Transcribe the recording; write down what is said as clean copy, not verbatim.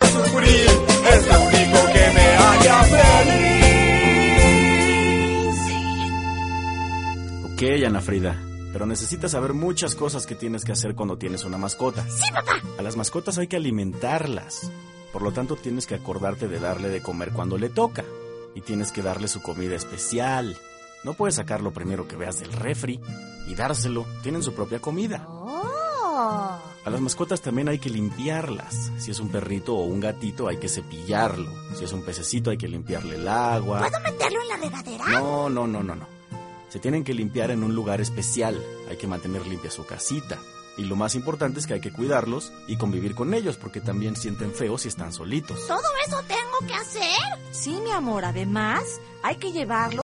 sufrir, es lo único que me haría feliz. Ok, Ana Frida, pero necesitas saber muchas cosas que tienes que hacer cuando tienes una mascota. ¡Sí, papá! A las mascotas hay que alimentarlas. Por lo tanto, tienes que acordarte de darle de comer cuando le toca. Y tienes que darle su comida especial. No puedes sacar lo primero que veas del refri y dárselo. Tienen su propia comida. ¡Oh! A las mascotas también hay que limpiarlas. Si es un perrito o un gatito, hay que cepillarlo. Si es un pececito, hay que limpiarle el agua. ¿Puedo meterlo en la regadera? No. Se tienen que limpiar en un lugar especial. Hay que mantener limpia su casita. Y lo más importante es que hay que cuidarlos y convivir con ellos, porque también sienten feo si están solitos. ¿Todo eso tengo que hacer? Sí, mi amor, además hay que llevarlo